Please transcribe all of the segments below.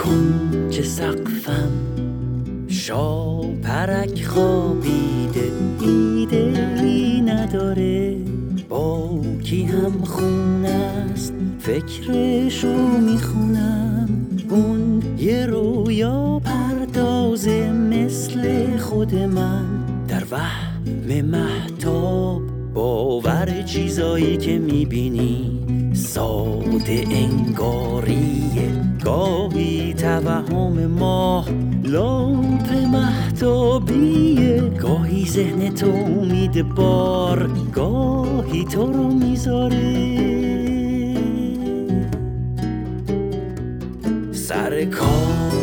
کنج سقفم شاپرک خوابیده، ایده‌ای نداره با کی هم خونه است، فکرشو میخونم. اون یه رویا پردازه مثل خود من، در وهم مهتاب باور چیزایی که میبینی ساده انگاریه. گاهی توهم ماه لامپ مهتابیه، گاهی ذهن تو امید بار، گاهی تو رو میذاره سر کار.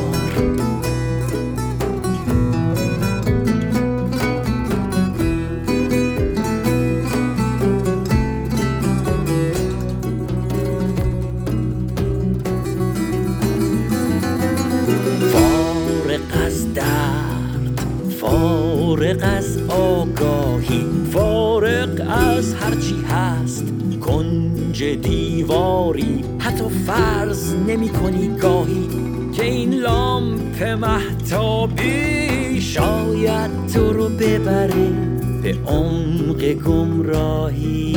فارغ از آگاهی، فارغ از هرچی هست کنج دیواری، حتی فرض نمی کنی گاهی که این لامپ مهتابی شاید تو رو ببره به عمق گمراهی.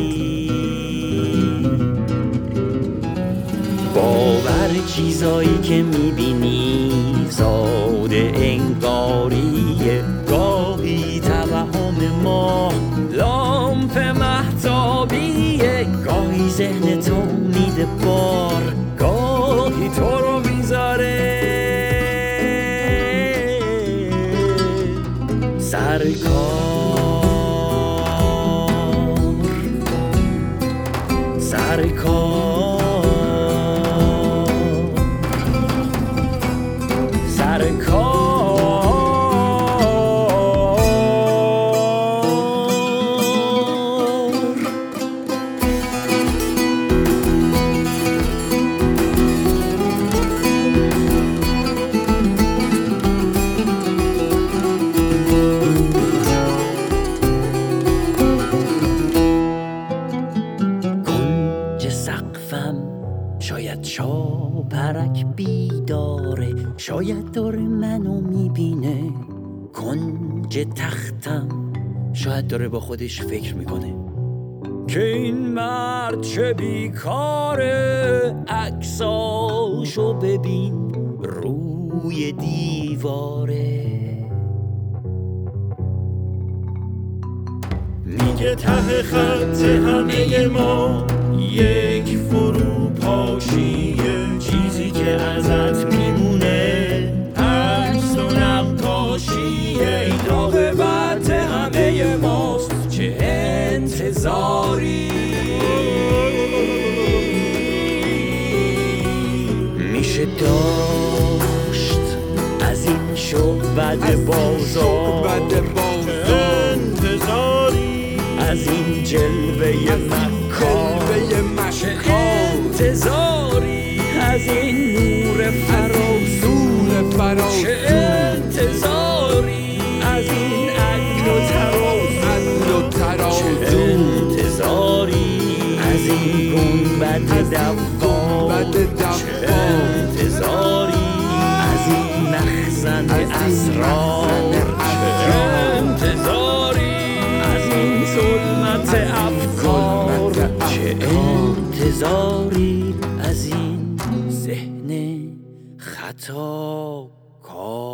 باور چیزایی که میبینی ساده انگاریه، گاهی توهم ما لامپ مهتابیه، گاهی ذهن تو امید بار، گاهی تو رو میذاره سر کار. سر کار، سر کار. کنج سقفم شاید شاپرک بیداره، شاید داره منو میبینه. کنج تختم شاید داره با خودش فکر میکنه که این مرد چه بیکاره، عکساشو ببین روی دیواره. میگه ته خط همه ما یک فروپاشیه، چیزی که ازت میمونه عکس و نقاشیه. این عاقبت همه ماست، چه انتظاری میشه داشت از این شعبد بازار، انتظاری از این جلوه مکار، چه انتظاری از این نور فراسو، چه انتظاری از این عقل و ترازو، چه انتظاری از این گنبد دفار، چه انتظاری از این مخزن اسرار، چه انتظاری از این ظلمت افکار، چه انتظاری از این ذهن خطا کار.